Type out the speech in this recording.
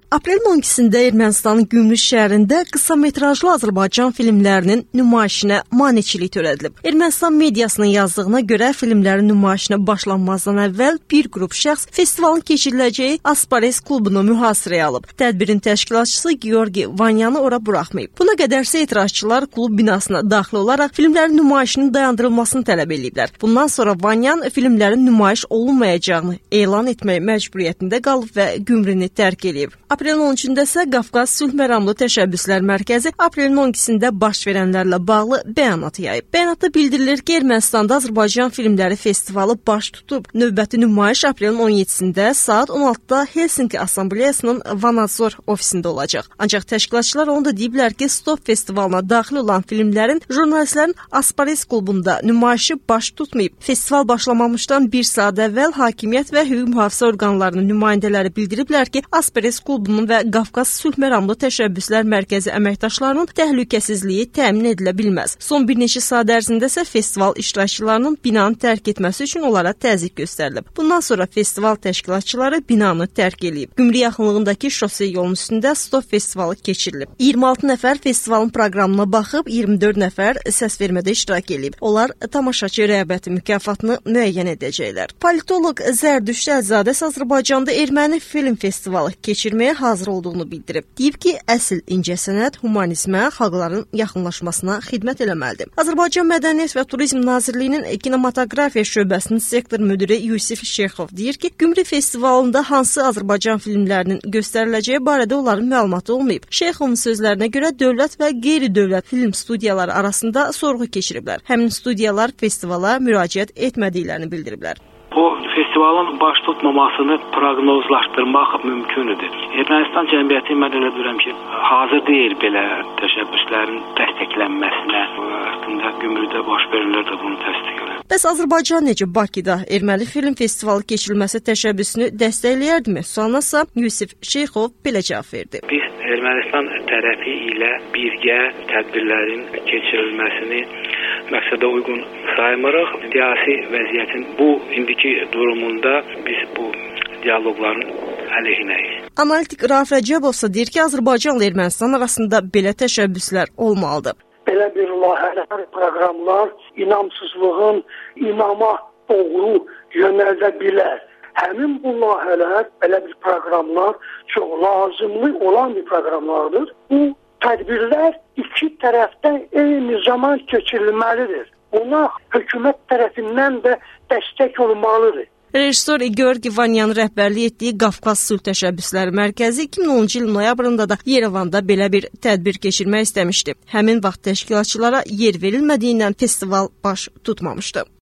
Aprelin 12-də Ermənistanın Gümrük şəhərində qısa metrajlı Azərbaycan filmlərinin nümayişinə maneçilik törədilib. Ermənistan mediasının yazdığına görə filmlərin nümayişinə başlanmazdan əvvəl bir qrup şəxs festivalın keçiriləcəyi Aspares klubunu mühasirəyə alıb. Tədbirin təşkilatçısı Georgi Vanyanı ora buraxmayıb. Buna qədərsə etirazçılar klub binasına daxil olaraq filmlərin nümayişinin dayandırılmasını tələb ediblər. Bundan sonra Vanyan filmlərin nümayiş olunmayacağını elan etmək məcburiyyətində qalıb və Gümrünü tərk edib. Aprelin 13-də isə Qafqaz Sülh Məramlı Təşəbbüslər Mərkəzi aprelin 12-də baş verənlərlə bağlı bəyanat yayıb. Bəyanatda bildirilir ki, Ermənistanda Azərbaycan filmləri festivalı baş tutub. Növbəti nümayiş aprelin 17-də saat 16-da Helsinki Assambleyasının Vanadzor ofisində olacaq. Ancaq təşkilatçılar onu da deyiblər ki, Stop festivalına daxil olan filmlərin jurnalistlərin Aspares klubunda nümayişi baş tutmayıb. Festival başlamamışdan bir saat əvvəl hakimiyyət və hüquq mühafizə orqanlarının nümayəndələri bildiriblər ki, Aspares klubunun və Qafqaz Sülh Məramlı Təşəbbüslər Mərkəzi əməkdaşlarının təhlükəsizliyi təmin edilə bilməz. Son bir neçə saat ərzində isə festival iştirakçılarının binanı tərk etməsi üçün onlara təzyiq göstərilib. Bundan sonra festival təşkilatçıları binanı tərk edib. Gümrük yaxınlığındakı şose yolunun üstündə Stop festivalı keçirilib. 26 nəfər festivalın proqramına baxıb, 24 nəfər səs vermədə iştirak edib. Onlar tamaşaçı rəğbəti mükafatını müəyyən edəcəklər. Politoloq Zərdüşt Əlzadəs Azərbaycanda erməni film festivalı keçirməyə hazır olduğunu bildirib. Deyib ki, əsl incəsənət humanizmə, xalqların yaxınlaşmasına xidmət eləməlidir. Azərbaycan Mədəniyyət və Turizm Nazirliyinin kinematografiya şöbəsinin sektor müdiri Yusif Şeyxov deyir ki, Gümrük festivalında hansı Azərbaycan filmlərinin göstəriləcəyi barədə onların məlumatı olmayıb. Şeyxovun sözlərinə görə dövlət və qeyri-dövlət film studiyaları arasında sorğu keçiriblər. Həmin studiyalar festivala müraciət etmədiklərini bildiriblər. Bu festivalın baş tutmamasını proqnozlaşdırmaq mümkündür. Ermənistan cəmiyyəti mən elə bilirəm ki, hazır deyil belə təşəbbüslərin dəstəklənməsinə. Əslində Gümrükdə baş verirlər də bunu təsdiq edir. Bəs Azərbaycan necə Bakıda erməni film festivalı keçirilməsi təşəbbüsünü dəstəkləyərdimi? Sualına Yusif Şeyxov belə cavab verdi. Biz Ermənistan tərəfi ilə birgə tədbirlərin keçirilməsini məqsədə uyğun saymırıq. Siyasi vəziyyətin bu indiki durumunda biz bu dialoqların əleyhinəyik. Analitik Rauf Rəcəbov isə deyir ki, Azərbaycanla Ermənistan arasında belə təşəbbüslər olmalıdır. Belə bir layihələr, proqramlar inamsızlığın inama doğru yönəldə bilər. Həmin bu layihələr, belə bir proqramlar çox lazımlı olan bir proqramlardır. Bu tədbirlər iki tərəfdən eyni zaman keçirilməlidir. Buna hökumət tərəfindən də dəstək olmalıdır. Rejissor Georgi Vanyan rəhbərlik etdiyi Qafqaz Sülh Təşəbbüsləri Mərkəzi 2010-cu ilin noyabrında da Yerevanda belə bir tədbir keçirmək istəmişdi. Həmin vaxt təşkilatçılara yer verilmədiyindən festival baş tutmamışdı.